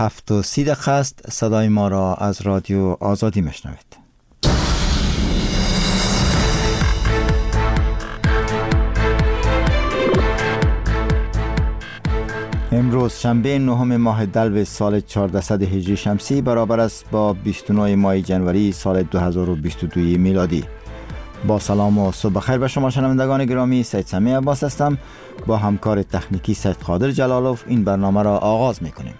7:30 است. صدای ما را از رادیو آزادی میشنوید. امروز شنبه 9 ماه دلو سال 1400 هجری شمسی برابر است با 29 ماه جنوری سال 2022 میلادی. با سلام و صبح بخیر به شما شنوندگان گرامی، سید سمیع عباس هستم. با همکار تکنیکی سید قادر جلالوف این برنامه را آغاز میکنیم.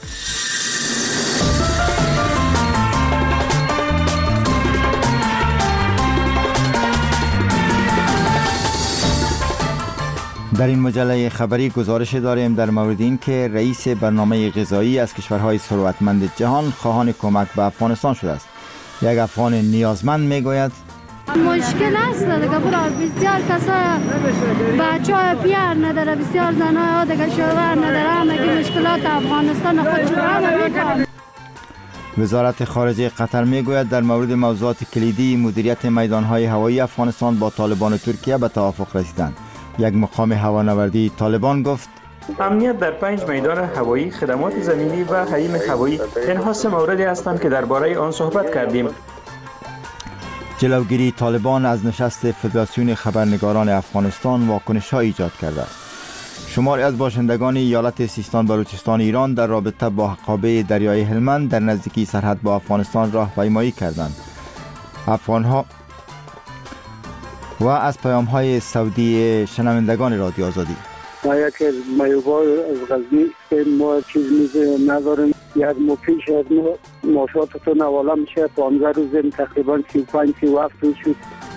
در این مجله خبری گزارش داریم در مورد این که رئیس برنامه غذایی از کشورهای ثروتمند جهان خواهان کمک به افغانستان شده است. یک افغان نیازمند میگوید مشکل است دیگه، برای بسیار کسا بچه‌ها پیر نداره، بسیار زنها دیگه شوهر نداره، همه مشکلات افغانستان خود چرا. وزارت خارجه قطر میگوید در مورد موضوعات کلیدی مدیریت میدانهای هوایی افغانستان با طالبان و ترکیه به توافق رسیدند. یک مقام هوانوردی طالبان گفت امنیت در 5 میدان هوایی، خدمات زمینی و حریم هوایی اینها 3 موردی هستند که درباره آن صحبت کردیم. جلوگیری طالبان از نشست فدراسیون خبرنگاران افغانستان واکنش ها ایجاد کرده است. شماری از باشندگان ایالت سیستان بلوچستان ایران در رابطه با حقابه دریای هلمند در نزدیکی سرحد با افغانستان راهپیمایی کردند. افغانها و از پیام های سعودی شنوندگان رادیو آزادی. ما یک مایوبا از غزنی که ما چیز نداریم، یک مفیش از ماشاتتون حواله میشه 15 روز تقریبا 35-37 روز شد.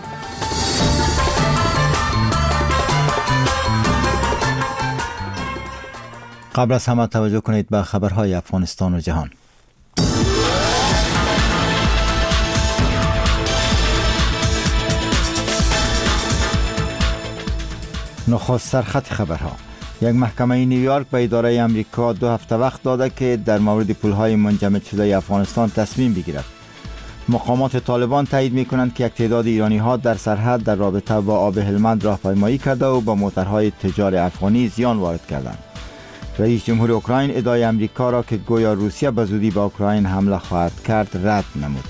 قبل از همه توجه کنید به خبرهای افغانستان و جهان. نخست سرخط خبرها. یک محکمه نیویورک به اداره امریکا 2 هفته وقت داده که در مورد پولهای منجمد شده افغانستان تصمیم بگیرد. مقامات طالبان تایید می‌کنند که یک تعداد ایرانی‌ها در سرحد در رابطه با آب هلمند راهپیمایی کرده و با موترهای تجار افغانی زیان وارد کردند. رئیس جمهور اوکراین ادعای امریکا را که گویا روسیه به زودی به اوکراین حمله خواهد کرد رد نمود.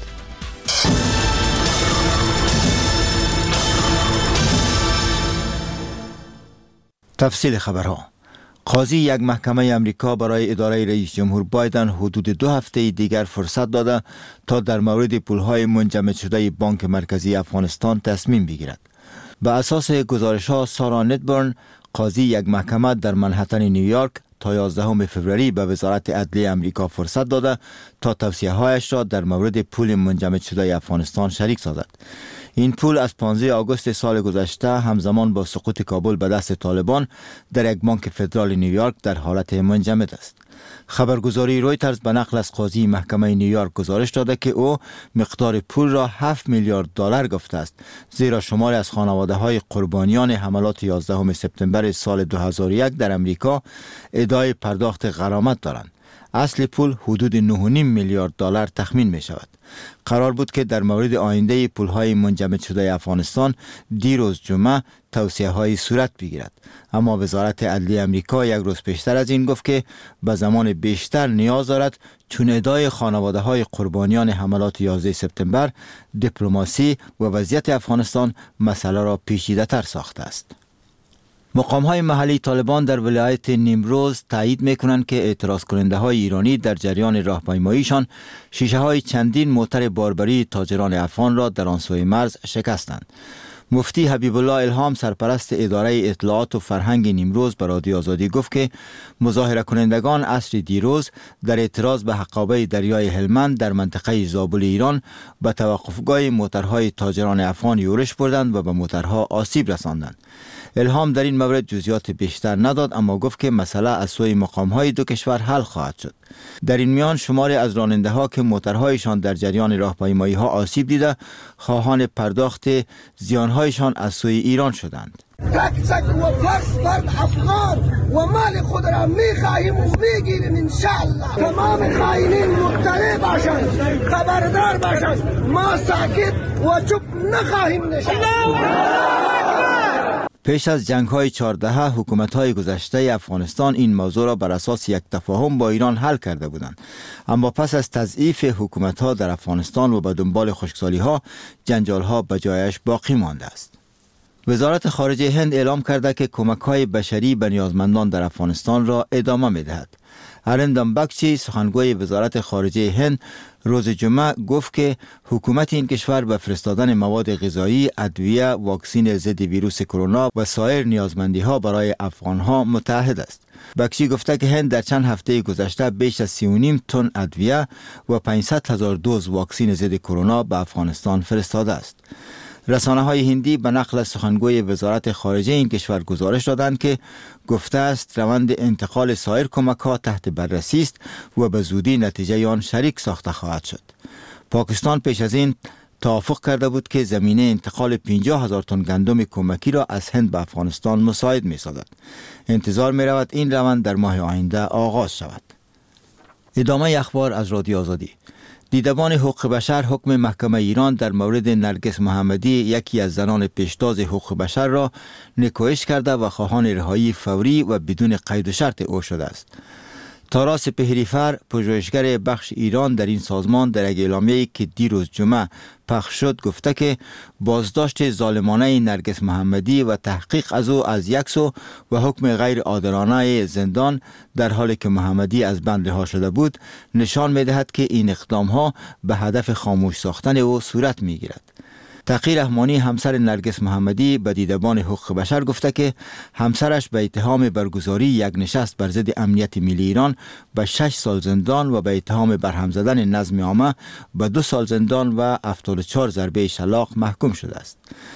تفصیل خبرها. قاضی یک محکمه امریکا برای اداره رئیس جمهور بایدن حدود 2 هفته دیگر فرصت داده تا در مورد پولهای منجمد شده بانک مرکزی افغانستان تصمیم بگیرد. به اساس گزارش‌ها سارا ندبرن، قاضی یک محکمه در منهتن نیویورک تا 11 فوریه به وزارت عدلیه امریکا فرصت داده تا توصیه‌هایش را در مورد پول منجمد شده افغانستان شریک سازد. این پول از 15 آگوست سال گذشته همزمان با سقوط کابل به دست طالبان در یک بانک فدرال نیویورک در حالت منجمد است. خبرگزاری رویترز به نقل از قاضی محکمه نیویورک گزارش داده که او مقدار پول را 7 میلیارد دلار گفته است، زیرا شماری از خانواده‌های قربانیان حملات 11 سپتامبر سال 2001 در امریکا ادعای پرداخت غرامت دارند. اصل پول حدود 9.5 میلیارد دلار تخمین می شود. قرار بود که در مورد آینده پولهای منجمد شده افغانستان دیروز جمعه توصیه‌های صورت بگیرد، اما وزارت عدلیه امریکا یک روز پیشتر از این گفت که به زمان بیشتر نیاز دارد، چون ادعای خانواده‌های قربانیان حملات 11 سپتامبر دیپلماسی و وضعیت افغانستان مسئله را پیچیده‌تر ساخته است. مقام‌های محلی طالبان در ولایت نیمروز تایید می‌کنند که اعتراض کننده‌های ایرانی در جریان راهپیماییشان شیشه‌های چندین موتر باربری تاجران افغان را در آن سوی مرز شکستند. مفتی حبیب الله الهام سرپرست اداره اطلاعات و فرهنگ نیمروز به رادیو آزادی گفت که مظاهره کنندگان عصر دیروز در اعتراض به حقابه دریای هلمند در منطقه زابل ایران به توقفگاه موترهای تاجران افغان یورش بردند و به موترها آسیب رساندند. الهام در این مورد جزئیات بیشتر نداد، اما گفت که مسئله از سوی مقام‌های دو کشور حل خواهد شد. در این میان شماری از راننده‌ها که موترهایشان در جریان راهپیمایی‌ها آسیب دیده خواهان پرداخت زیان‌هایشان از سوی ایران شدند. تک و فرد افغان و مال خود را می‌خواهیم و می‌گیریم انشاءالله. تمام خائنین مطلع باشند، خبردار باشند، ما ساکت و چوپ نخواهیم نشست. پیش از جنگ‌های 14 حکومت‌های گذشته افغانستان این موضوع را بر اساس یک تفاهم با ایران حل کرده بودند، اما پس از تضعیف حکومت‌ها در افغانستان و به دنبال خشکسالی‌ها جنجال‌ها به جایش باقی مانده است. وزارت خارجه هند اعلام کرده که کمک‌های بشری به نیازمندان در افغانستان را ادامه می‌دهد. ارندم بکچی سخنگوی وزارت خارجه هند روز جمعه گفت که حکومت این کشور به فرستادن مواد غذایی، ادویه، واکسن ضد ویروس کرونا و سایر نیازمندی‌ها برای افغان‌ها متعهد است. بکچی گفته که هند در چند هفته گذشته بیش از 3.5 تن ادویه و 500,000 دوز واکسن ضد کرونا به افغانستان فرستاده است. رسانه‌های هندی به نقل از سخنگوی وزارت خارجه این کشور گزارش دادند که گفته است روند انتقال سایر کمک‌ها تحت بررسی است و به زودی نتیجه آن شریک ساخته خواهد شد. پاکستان پیش از این توافق کرده بود که زمینه انتقال 50,000 تن گندم کمکی را از هند به افغانستان مساعد می‌سازد. انتظار می‌رود این روند در ماه آینده آغاز شود. ادامه اخبار از رادیو آزادی. دیدبان حقوق بشر حکم محکمه ایران در مورد نرگس محمدی، یکی از زنان پیشتاز حقوق بشر را نکوهش کرده و خواهان رهایی فوری و بدون قید و شرط او شده است. تارا سپهریفر، پژوهشگر بخش ایران در این سازمان، در یک اعلامیه‌ای که دیروز جمعه پخش شد گفته که بازداشت ظالمانه نرگس محمدی و تحقیق از او از یک سو و حکم غیر عادلانه زندان در حالی که محمدی از بند رها شده بود نشان می‌دهد که این اقدام‌ها به هدف خاموش ساختن او صورت می‌گیرد. تقی رحمانی، همسر نرگس محمدی، به دیدبان حقوق بشر گفته که همسرش به اتهام برگزاری یک نشست بر ضد امنیت ملی ایران به 6 سال زندان و به اتهام برهم زدن نظم عامه به 2 سال زندان و 74 ضربه شلاق محکوم شده است.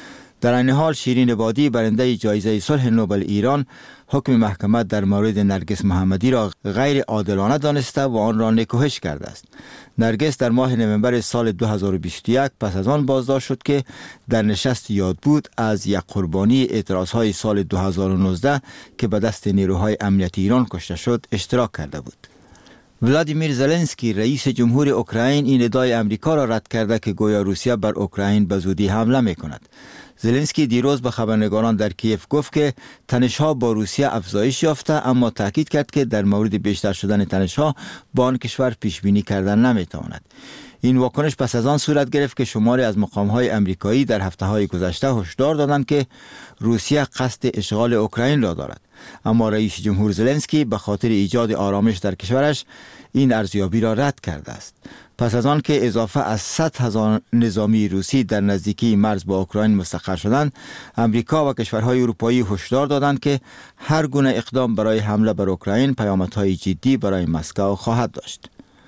در این حال شیرین عبادی، برنده جایزه صلح نوبل ایران، حکم محکمه در مورد نرگس محمدی را غیر عادلانه دانسته و آن را نکوهش کرده است. نرگس در ماه نوامبر سال 2021 پس از آن بازداشت شد که در نشست یاد بود از یک قربانی اعتراضهای سال 2019 که به دست نیروهای امنیتی ایران کشته شد اشتراک کرده بود. ولادیمیر زلنسکی، رئیس جمهور اوکراین، این ادعای امریکا را رد کرده که گویا روسیه بر اوکراین به زودی حمله می‌کند. زلنسکی دیروز به خبرنگاران در کیف گفت که تنش‌ها با روسیه افزایش یافته، اما تاکید کرد که در مورد بیشتر شدن تنش‌ها با آن کشور پیش بینی کردن نمی‌تواند. این واکنش پس از آن صورت گرفت که شماری از مقام‌های آمریکایی در هفته‌های گذشته هشدار دادند که روسیه قصد اشغال اوکراین را دارد، اما رئیس جمهور زلنسکی به خاطر ایجاد آرامش در کشورش این ارزیابی را رد کرده است. پس از آن که اضافه از 100,000 نظامی روسی در نزدیکی مرز با اوکراین مستقر شدند، امریکا و کشورهای اروپایی هشدار دادند که هر گونه اقدام برای حمله بر اوکراین پیامدهای جدی برای مسکو خواهد داشت.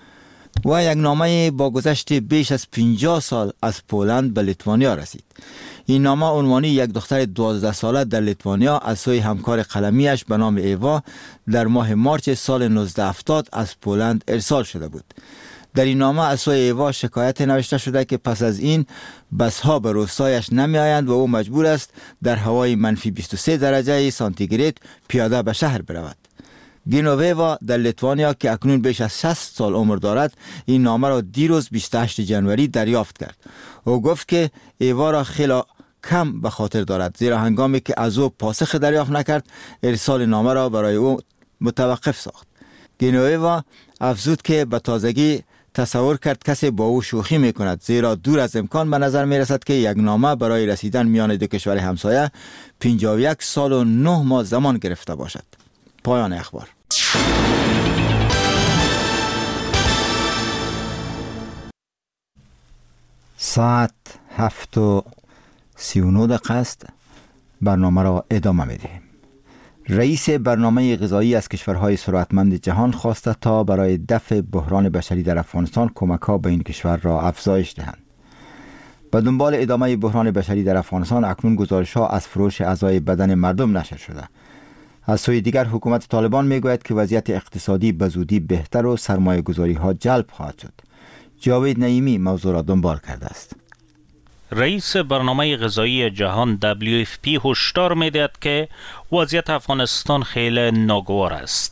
و یک نامه با گذشت بیش از 50 سال از پولند به لیتوانیا رسید. این نامه عنوانی یک دختر 12 ساله در لیتوانیا از سوی همکار قلمیش به نام ایوا در ماه مارچ سال 1970 از پولند ارسال شده بود. در این نامه از سوی ایوا شکایت نوشته شده که پس از این بسها به روستایش نمی آیند و او مجبور است در هوای منفی 23 درجه سانتیگراد پیاده به شهر برود. گینوویوا در لیتوانیا که اکنون بیش از 60 سال عمر دارد این نامه را دیروز 28 جنوری دریافت کرد. او گفت که ایوا را خیلی کم به خاطر دارد، زیرا هنگامی که از او پاسخ دریافت نکرد ارسال نامه را برای او متوقف ساخت. گینوویوا افزود که به تازگی تصور کرد کسی با او شوخی می کند، زیرا دور از امکان به نظر می رسد که یک نامه برای رسیدن میان دو کشور همسایه 51 سال و 9 ماه زمان گرفته باشد. پایان اخبار. ساعت 7:39 است. برنامه را ادامه می‌دهیم. رئیس برنامه غذایی از کشورهای ثروتمند جهان خواسته تا برای دفع بحران بشری در افغانستان کمک‌ها به این کشور را افزایش دهند. به دنبال ادامه بحران بشری در افغانستان اکنون گزارش‌ها از فروش اعضای بدن مردم نشر شده. از سوی دیگر حکومت طالبان میگوید که وضعیت اقتصادی به زودی بهتر و سرمایه‌گذاری‌ها جلب خواهد شد. جاوید نعیمی موضوع را دنبال کرده است. رئیس برنامه غذایی جهان WFP هشدار می‌دهد که وضعیت افغانستان خیلی ناگوار است.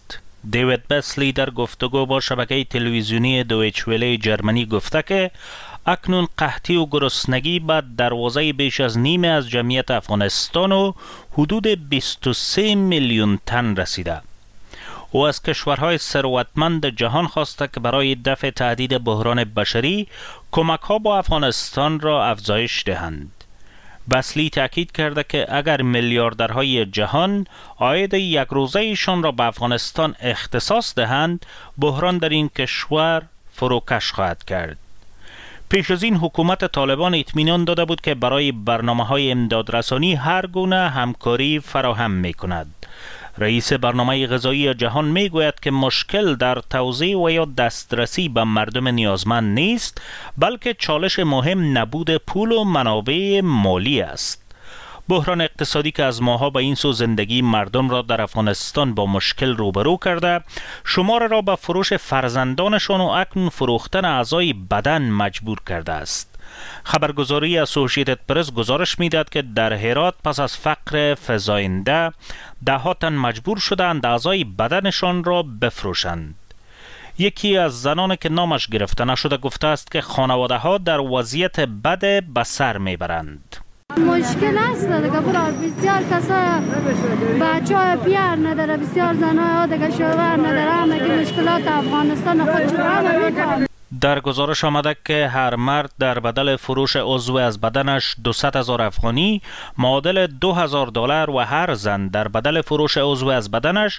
دیوید بسلی در گفتگو با شبکه تلویزیونی دویچ وله جرمنی گفته که اکنون قحطی و گرسنگی به دروازه بیش از نیم از جمعیت افغانستان و حدود 23 میلیون تن رسیده. او از کشورهای ثروتمند جهان خواسته که برای دفع تهدید بحران بشری کمک‌ها با افغانستان را افزایش دهند. بسلی تأکید کرده که اگر میلیاردرهای جهان عاید یک روزه ایشان را به افغانستان اختصاص دهند، بحران در این کشور فروکش خواهد کرد. پیش از این حکومت طالبان اطمینان داده بود که برای برنامه‌های امدادرسانی هر گونه همکاری فراهم می‌کند. رئیس برنامه غذایی جهان میگوید که مشکل در توزیع و یا دسترسی به مردم نیازمند نیست، بلکه چالش مهم نبود پول و منابع مالی است. بحران اقتصادی که از ماها به این سو زندگی مردم را در افغانستان با مشکل روبرو کرده، شمار را به فروش فرزندانشان و اکنون فروختن اعضای بدن مجبور کرده است. خبرگزاری اسوسییتد پرس گزارش میداد که در هرات پس از فقر فزاینده ده‌ها تن مجبور شدند اعضای بدنشان را بفروشند. یکی از زنان که نامش گرفته نشده گفته است که خانواده ها در وضعیت بد به سر میبرند. مشکل است دیگه برای بسیار کسا بچه های پیر نداره، بسیار زنای ها دیگه شوهر نداره، همه که مشکلات افغانستان خود شده همه میکنه. در گزارش آمده که هر مرد در بدل فروش عضو از بدنش 200,000 افغانی معادل $2,000 و هر زن در بدل فروش عضو از بدنش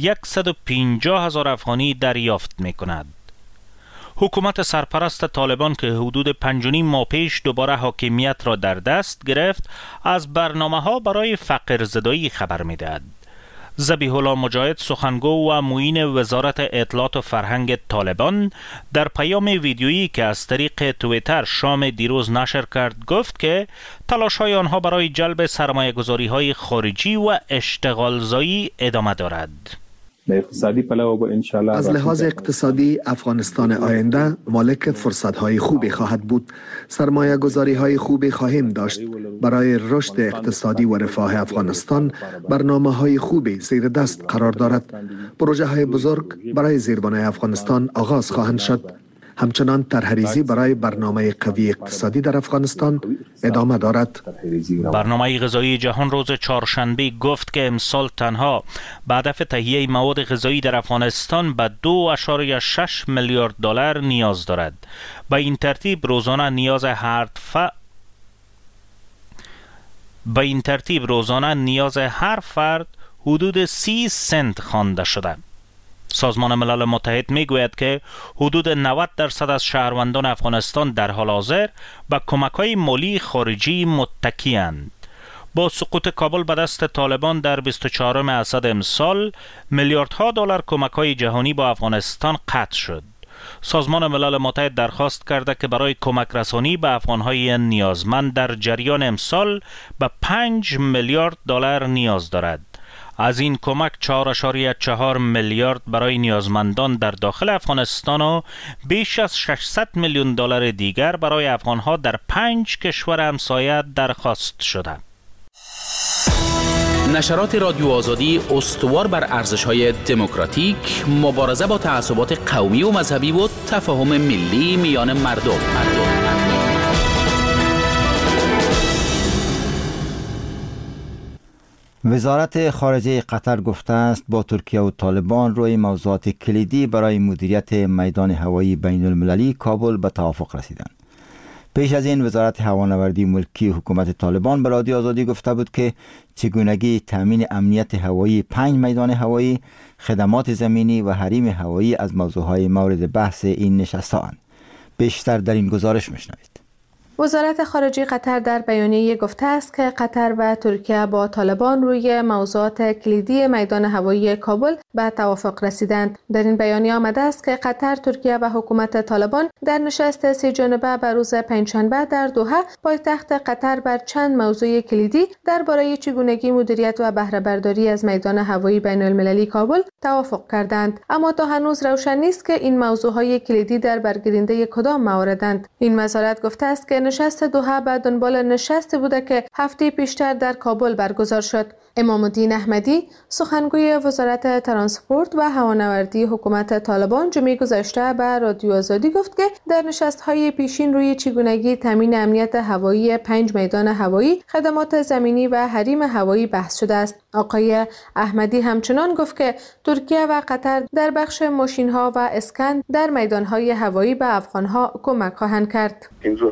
150,000 افغانی دریافت می کند. حکومت سرپرست طالبان که حدود 5.5 ماه پیش دوباره حاکمیت را در دست گرفت، از برنامه‌ها برای فقرزدایی خبر می‌دهد. ذبیح الله مجاهد سخنگو و معین وزارت اطلاعات و فرهنگ طالبان در پیام ویدیویی که از طریق توییتر شام دیروز نشر کرد گفت که تلاش‌های آنها برای جلب سرمایه‌گذاری‌های خارجی و اشتغالزایی ادامه دارد. از لحاظ اقتصادی افغانستان آینده مالک فرصت‌های خوبی خواهد بود. سرمایه‌گذاری‌های خوبی خواهیم داشت. برای رشد اقتصادی و رفاه افغانستان برنامه‌های خوبی زیر دست قرار دارد. پروژه‌های بزرگ برای زیربنای افغانستان آغاز خواهند شد. همچنان طرح‌ریزی برای برنامه قوی اقتصادی در افغانستان ادامه دارد. برنامه غذایی جهان روز چهارشنبه گفت که امسال تنها به هدف تهیه مواد غذایی در افغانستان به $2.6 میلیارد نیاز دارد. به این ترتیب روزانه نیاز هر فرد حدود 30 سنت خوانده شده. سازمان ملل متحد میگوید که حدود 90% از شهروندان افغانستان در حال حاضر به کمک‌های مالی خارجی متکی‌اند. با سقوط کابل به دست طالبان در 24 اسد امسال میلیاردها دلار کمک‌های جهانی با افغانستان قطع شد. سازمان ملل متحد درخواست کرده که برای کمک رسانی به افغان‌های نیازمند در جریان امسال به $5 میلیارد نیاز دارد. از این کمک 4.4 میلیارد برای نیازمندان در داخل افغانستان و بیش از $600 میلیون دیگر برای افغانها در 5 کشور همسایه درخواست شده. نشرات رادیو آزادی استوار بر ارزش‌های دموکراتیک، مبارزه با تعصبات قومی و مذهبی و تفاهم ملی میان مردم. وزارت خارجه قطر گفته است با ترکیه و طالبان روی موضوعات کلیدی برای مدیریت میدان هوایی بین المللی کابل به توافق رسیدند. پیش از این وزارت هوانوردی ملکی حکومت طالبان به رادیو آزادی گفته بود که چگونگی تامین امنیت هوایی 5 میدان هوایی، خدمات زمینی و حریم هوایی از موضوعهای مورد بحث این نشست‌هاند. بیشتر در این گزارش میشنوید. وزارت خارجه قطر در بیانیه گفته است که قطر و ترکیه با طالبان روی موضوعات کلیدی میدان هوایی کابل به توافق رسیدند. در این بیانیه آمده است که قطر، ترکیه و حکومت طالبان در نشست 3 جانبه به روز پنجشنبه در دوحه پایتخت قطر بر چند موضوع کلیدی درباره چگونگی مدیریت و بهره برداری از میدان هوایی بین المللی کابل توافق کردند. اما تا هنوز روشن نیست که این موضوعهای کلیدی در برگیرنده کدام مواردند. این وزارت گفته است که نشست دوحه به دنبال نشستی بوده که هفته پیشتر در کابل برگزار شد. امام الدین احمدی سخنگوی وزارت ترانسپورت و هوانوردی حکومت طالبان جمعه گذشته به رادیو آزادی گفت که در نشست‌های پیشین روی چگونگی تامین امنیت هوایی 5 میدان هوایی، خدمات زمینی و حریم هوایی بحث شده است. آقای احمدی همچنان گفت که ترکیه و قطر در بخش ماشین‌ها و اسکن در میدان‌های هوایی به افغان‌ها کمک خواهند کرد.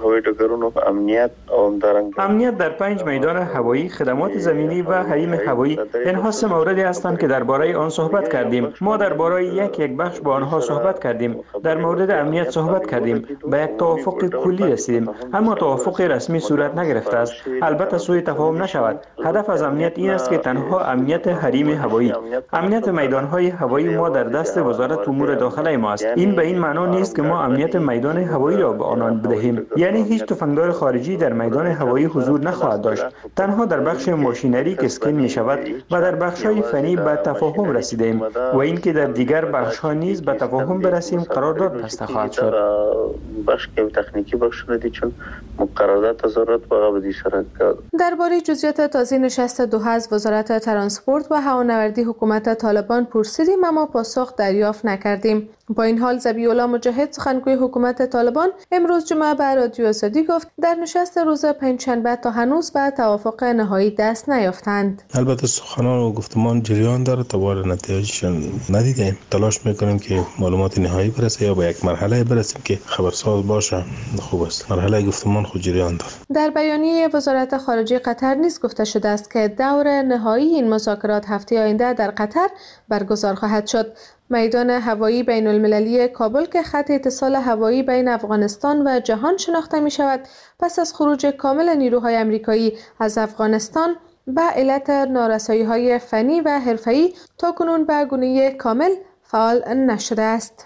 امنیت در 5 میدان هوایی، خدمات زمینی و حریم هوایی اینها 3 موردی هستند که درباره آن صحبت کردیم. ما درباره یک بخش با آنها صحبت کردیم. در مورد امنیت صحبت کردیم. به یک توافق کلی رسیدیم. اما توافق رسمی صورت نگرفته است. البته سوء تفاهم نشود. هدف از امنیت این است که تنها امنیت حریم هوایی، امنیت میدان‌های هوایی ما در دست وزارت امور داخله ما است. این به این معنا نیست که ما امنیت میدان هوایی را به آنان بدهیم. یعنی هیچ تفنگدار خارجی در میدان هوایی حضور نخواهد داشت. تنها در بخش ماشینری که اسکن می شود و در بخش‌های فنی به تفاهم رسیدیم و اینکه در دیگر بخش‌ها نیز به تفاهم برسیم قرارداد بسته خواهد شد. بخش تکنیکی بخش ندی چون قرارداد ضرورت واقع بدی شرکت. درباره جزئیات تازه نشست دوحه از وزارت ترانسپورت و هوانوردی حکومت طالبان پرسیدیم اما پاسخ دریافت نکردیم. با این حال ذبیح الله مجاهد سخنگوی حکومت طالبان امروز جمعه به رادیو آزادی گفت در نشست روز پنجشنبه تا هنوز به توافق نهایی دست نیافتند. البته سخنان و گفتمان جریان داره تا بار نتیجهش ندیدیم. تلاش میکنیم که معلومات نهایی برسه یا به یک مرحله برسیم که خبرساز باشه. خوب است. مرحله گفتمان خود جریان داره. در بیانیه وزارت خارجه قطر نیز گفته شده است که دور نهایی این مذاکرات هفته آینده در قطر برگزار خواهد شد. میدان هوایی بین المللی کابل که خط اتصال هوایی بین افغانستان و جهان شناخته می شود پس از خروج کامل نیروهای آمریکایی از افغانستان به علت نارسایی‌های فنی و حرفه‌ای تاکنون به گونه کامل فعال نشده است.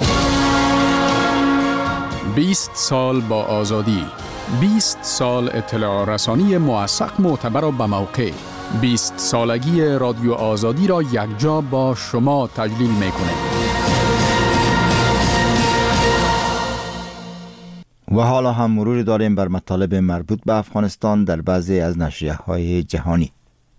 20 سال با آزادی، 20 سال اطلاع رسانی موثق، معتبر و بموقع. 20 سالگی رادیو آزادی را یکجا با شما تجلیل می‌کنه. و حالا هم مروری داریم بر مطالب مربوط به افغانستان در بعضی از نشریه‌های جهانی.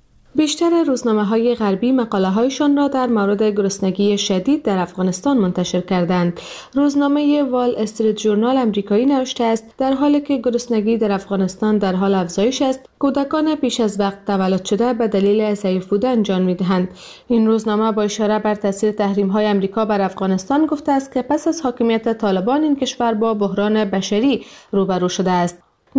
بیشتر روزنامه‌های غربی مقاله‌هایشان را در مورد گرسنگی شدید در افغانستان منتشر کردند. روزنامه وال استریت ژورنال آمریکایی نوشته است در حالی که گرسنگی در افغانستان در حال افزایش است، کودکان پیش از وقت تولد شده به دلیل ضعیف بودن جان می‌دهند. این روزنامه با اشاره بر تاثیر تحریم‌های آمریکا بر افغانستان گفته است که پس از حاکمیت طالبان این کشور با بحران بشری روبرو شده است.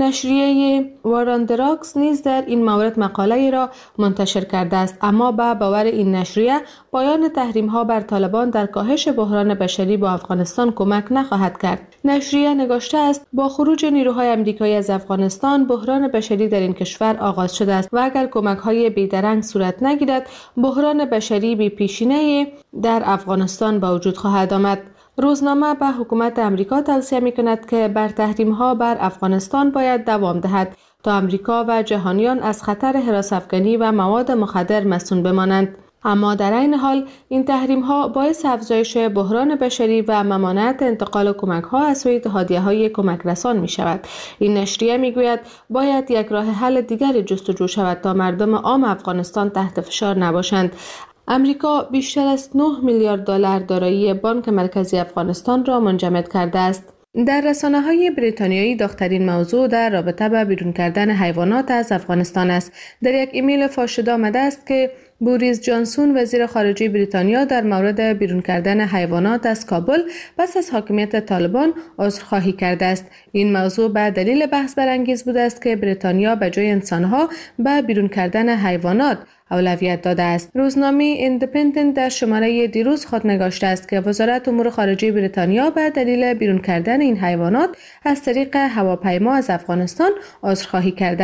نشریه واراندراکس نیز در این مورد مقاله‌ای را منتشر کرده است، اما با باور این نشریه پایان تحریم‌ها بر طالبان در کاهش بحران بشری با افغانستان کمک نخواهد کرد. نشریه نگاشته است با خروج نیروهای آمریکایی از افغانستان بحران بشری در این کشور آغاز شده است و اگر کمک‌های بیدرنگ صورت نگیرد بحران بشری بی‌پیشینه‌ای در افغانستان به وجود خواهد آمد. روزنامه به حکومت آمریکا توصیه می‌کند که بر تحریم‌ها بر افغانستان باید دوام دهد تا آمریکا و جهانیان از خطر هراس‌افکنی و مواد مخدر مصون بمانند. اما در این حال این تحریم‌ها باعث افزایش بحران بشری و ممانعت انتقال کمک‌ها از سوی اتحادیه‌های کمک رسان می‌شود. این نشریه می‌گوید باید یک راه حل دیگری جستجو شود تا مردم عام افغانستان تحت فشار نباشند. امریکا بیشتر از 9 میلیارد دلار دارایی بانک مرکزی افغانستان را منجمد کرده است. در رسانه‌های بریتانیایی داغ‌ترین موضوع در رابطه با بیرون کردن حیوانات از افغانستان است. در یک ایمیل فاش شده آمده است که بوریس جانسون وزیر خارجه بریتانیا در مورد بیرون کردن حیوانات از کابل پس از حاکمیت طالبان عذرخواهی کرده است. این موضوع به دلیل بحث برانگیز بوده است که بریتانیا به جای انسانها به بیرون کردن حیوانات اولویت داده است. روزنامه ایندیپندنت در شماره دیروز خود نگاشته است که وزارت امور خارجه بریتانیا به دلیل بیرون کردن این حیوانات از طریق هواپیما از افغانستان عذرخواهی کرده است.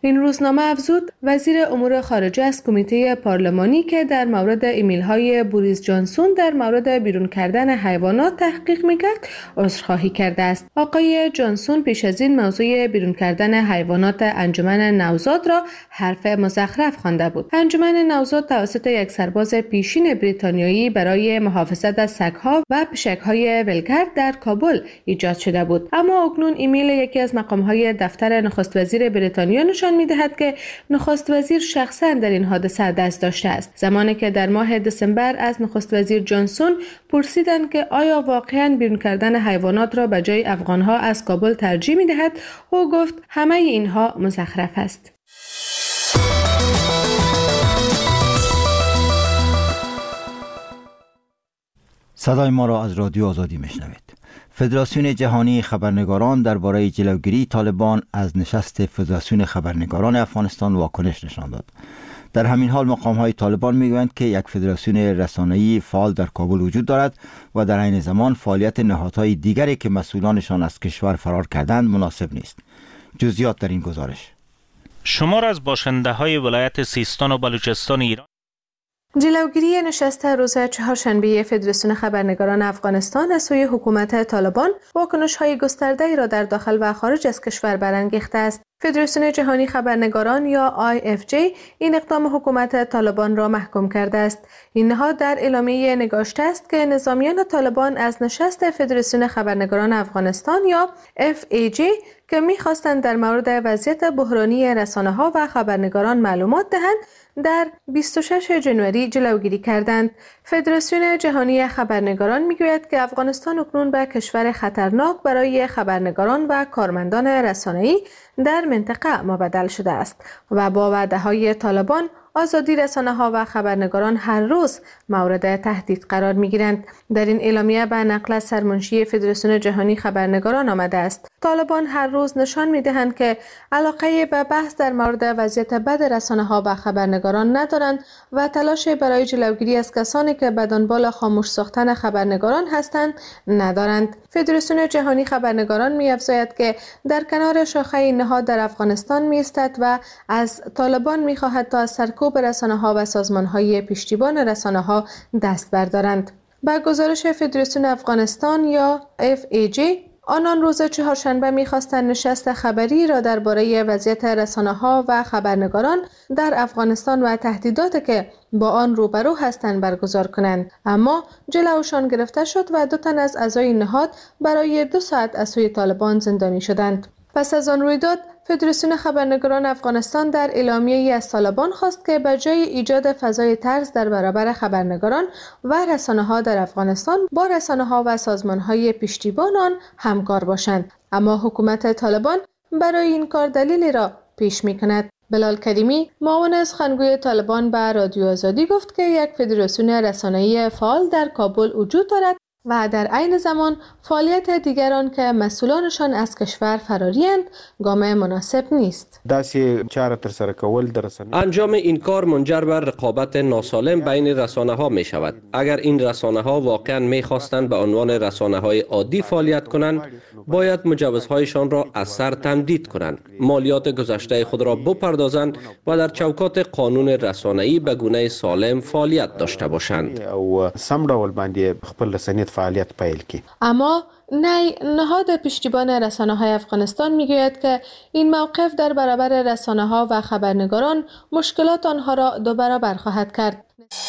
این روزنامه افزود وزیر امور خارجه از کمیته پارلمانی که در مورد ایمیل‌های بوریس جانسون در مورد بیرون کردن حیوانات تحقیق می‌کرد عذرخواهی کرده است. آقای جانسون پیش از این موضوع بیرون کردن حیوانات انجمن نوزاد را حرف مزخرف خوانده بود. انجمن نوزاد توسط یک سرباز پیشین بریتانیایی برای محافظت از سگ‌ها و پشک‌های ولگرد در کابل ایجاد شده بود. اما اکنون ایمیل یکی از مقام‌های دفتر نخست وزیر بریتانیا نشان می‌دهد که نخست وزیر شخصاً در این حادثه دست داشته است. زمانی که در ماه دسامبر از نخست وزیر جانسون پرسیدند که آیا واقعاً بیرون کردن حیوانات را به جای افغان‌ها از کابل ترجیح می‌دهد، او گفت همه اینها مزخرف است. صدای ما را از رادیو آزادی میشنوید. فدراسیون جهانی خبرنگاران درباره جلوگیری طالبان از نشست فدراسیون خبرنگاران افغانستان واکنش نشان داد. در همین حال مقام‌های طالبان میگویند که یک فدراسیون رسانه‌ای فعال در کابل وجود دارد و در عین زمان فعالیت نهادهای دیگری که مسئولانشان از کشور فرار کردند مناسب نیست. جزئیات در این گزارش. شمار از باشنده‌های ولایت سیستان و بلوچستان ایران جلوگیری نشست روز چهارشنبه فدراسیون خبرنگاران افغانستان از سوی حکومت طالبان واکنش‌های گسترده‌ای را در داخل و خارج از کشور برانگیخته است. فدراسیون جهانی خبرنگاران یا IFJ این اقدام حکومت طالبان را محکوم کرده است. این نهاد در اعلامیه نگاشته است که نظامیان طالبان از نشست فدراسیون خبرنگاران افغانستان یا FAJ که می‌خواستند در مورد وضعیت بحرانی رسانه‌ها و خبرنگاران معلومات دهند در 26 ژانویه جلوگیری کردند. فدراسیون جهانی خبرنگاران میگوید که افغانستان اکنون به کشور خطرناک برای خبرنگاران و کارمندان رسانه‌ای در منطقه مبدل شده است و با وعده‌های طالبان آزادی رسانه‌ها و خبرنگاران هر روز مورد تهدید قرار می‌گیرند. در این اعلامیه به نقل از سرمنشی فدراسیون جهانی خبرنگاران آمده است: طالبان هر روز نشان می‌دهند که علاقه به بحث در مورد وضعیت بد رسانه‌ها و خبرنگاران ندارند و تلاش برای جلوگیری از کسانی که به دنبال خاموش ساختن خبرنگاران هستند ندارند. فدراسیون جهانی خبرنگاران می‌افزاید که در کنار شاخه این نهاد در افغانستان می‌ایستد و از طالبان می‌خواهد تا سرکوب رسانه‌ها و سازمان‌های پشتیبان رسانه‌ها دست بردارند. با گزارش فدراسیون افغانستان یا FAJ، آنان روز چهارشنبه می‌خواستند نشست خبری را درباره وضعیت رسانه‌ها و خبرنگاران در افغانستان و تهدیداتی که با آن روبرو هستند برگزار کنند، اما جلوشان گرفته شد و 2 تن از اعضای نهاد برای 2 ساعت از سوی طالبان زندانی شدند. پس از آن رویداد، فدراسیون خبرنگاران افغانستان در اعلامیه‌ای از طالبان خواست که به جای ایجاد فضای ترس در برابر خبرنگاران و رسانه‌ها در افغانستان با رسانه‌ها و سازمان‌های پشتیبان آن همکار باشند، اما حکومت طالبان برای این کار دلیلی را پیش می‌کند. بلال کریمی، معاون از سخنگوی طالبان به رادیو آزادی گفت که یک فدراسیون رسانه‌ای فعال در کابل وجود دارد و در عین زمان فعالیت دیگران که مسئولانشان از کشور فراری‌اند گام مناسب نیست. انجام این کار منجر به رقابت ناسالم بین رسانه‌ها می شود. اگر این رسانه‌ها واقعاً می‌خواستند به عنوان رسانه‌های عادی فعالیت کنند، باید مجوزهایشان را از سر تمدید کنند، مالیات گذشته خود را بپردازند و در چوکات قانون رسانه‌ای به گونه سالم فعالیت داشته باشند. اما نهاد پشتیبان رسانه‌های افغانستان میگوید که این موقف در برابر رسانه‌ها و خبرنگاران مشکلات آنها را 2 برابر خواهد کرد.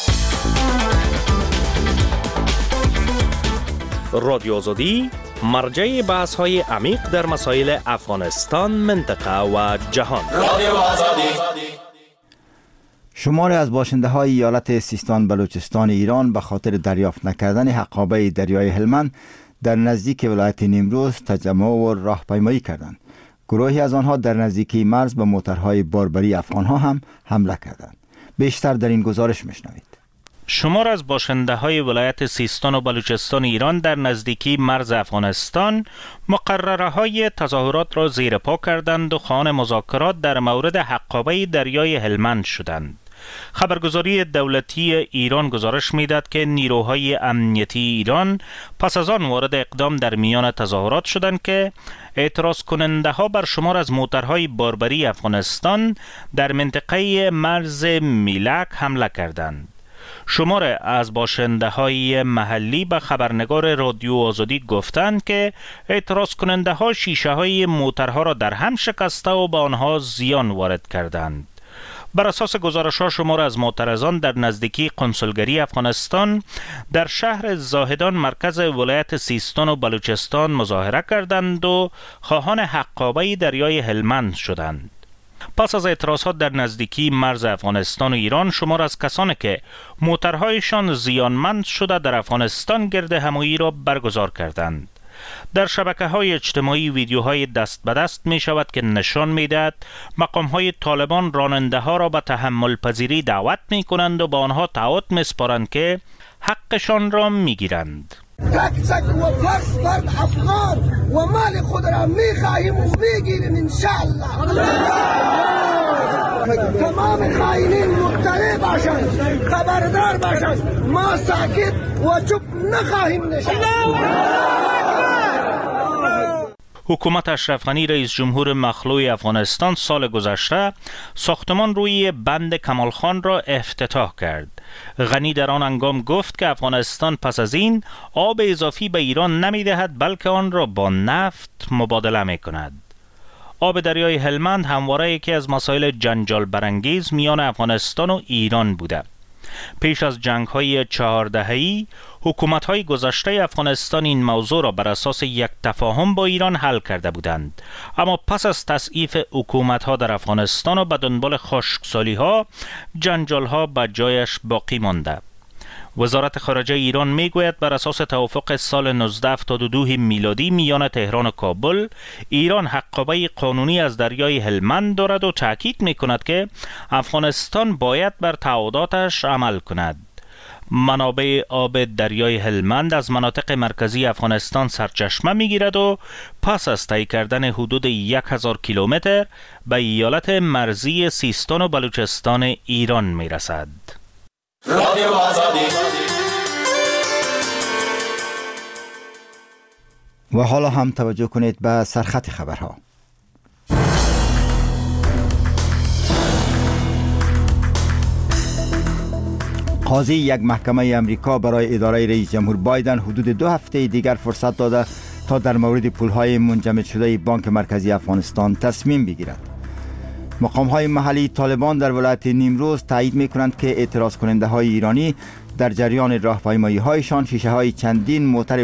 رادیو آزادی مرجع بحث‌های عمیق در مسائل افغانستان، منطقه و جهان. رادیو آزادی. شماری از باشنده‌های ایالت سیستان بلوچستان ایران به خاطر دریافت نکردن حقابه دریای هلمند در نزدیک ولایت نیمروز تجمع و راهپیمایی کردند. گروهی از آنها در نزدیکی مرز به موترهای باربری افغانها هم حمله کردند. بیشتر در این گزارش میشنوید. شمار از باشنده‌های ولایت سیستان و بلوچستان ایران در نزدیکی مرز افغانستان مقرره‌های تظاهرات را زیر پا کردند و خواهان مذاکرات در مورد حقابه دریای هلمند شدند. خبرگزاری دولتی ایران گزارش می‌دهد که نیروهای امنیتی ایران پس از آن وارد اقدام در میان تظاهرات شدند که اعتراض کننده ها بر شمار از موترهای باربری افغانستان در منطقه مرز میلک حمله کردند. شمار از باشنده های محلی به خبرنگار رادیو آزادی گفتند که اعتراض کننده ها شیشه های موترها را در هم شکسته و به آنها زیان وارد کردند. بر اساس گزارش ها شمار از معترضان در نزدیکی قنسولگری افغانستان در شهر زاهدان مرکز ولایت سیستان و بلوچستان مظاهره کردند و خواهان حقابه دریای هلمند شدند. پس از اعتراضات در نزدیکی مرز افغانستان و ایران، شمار از کسانی که موترهایشان زیانمند شده در افغانستان گرد همایی را برگزار کردند. در شبکه‌های اجتماعی ویدیوهای دست به دست می شود که نشان می دهد مقام‌های طالبان راننده ها را به تحمل پذیری دعوت می کنند و با آنها تعهد می سپارند که حقشان را می گیرند. تک و فرد افغان و مال خود را می خواهیم و می گیریم انشاءالله. تمام خائنین مطلع باشند، خبردار باشند، ما ساکت و چوپ نخواهیم نشست. حکومت اشرف غنی رئیس جمهور مخلوع افغانستان سال گذشته ساختمان روی بند کمال خان را افتتاح کرد. غنی در آن هنگام گفت که افغانستان پس از این آب اضافی به ایران نمی دهد بلکه آن را با نفت مبادله می کند. آب دریای هلمند همواره یکی از مسائل جنجال برانگیز میان افغانستان و ایران بوده. پیش از جنگ‌های 4 دهه‌ای حکومت‌های گذشته افغانستان این موضوع را بر اساس یک تفاهم با ایران حل کرده بودند، اما پس از تضعیف حکومت‌ها در افغانستان و به دنبال خشکسالی‌ها جنجال‌ها به جایش باقی مانده. وزارت خارجه ایران میگوید بر اساس توافق سال 1972 میلادی میان تهران و کابل، ایران حقابه قانونی از دریای هلمند دارد و تاکید میکند که افغانستان باید بر تعهداتش عمل کند. منابع آب دریای هلمند از مناطق مرکزی افغانستان سرچشمه میگیرد و پس از طی کردن حدود 1000 کیلومتر به ایالت مرزی سیستان و بلوچستان ایران میرسد. رادیو آزادی. و حالا هم توجه کنید به سرخط خبرها. قاضی یک محکمه امریکا برای اداره رئیس جمهور بایدن حدود 2 هفته دیگر فرصت داده تا در مورد پولهای منجمد شده بانک مرکزی افغانستان تصمیم بگیرد. مقام‌های محلی طالبان در ولایت نیمروز تایید می‌کنند که اعتراض کننده های ایرانی در جریان راهپیمایی‌هایشان شیشه های چندین موتر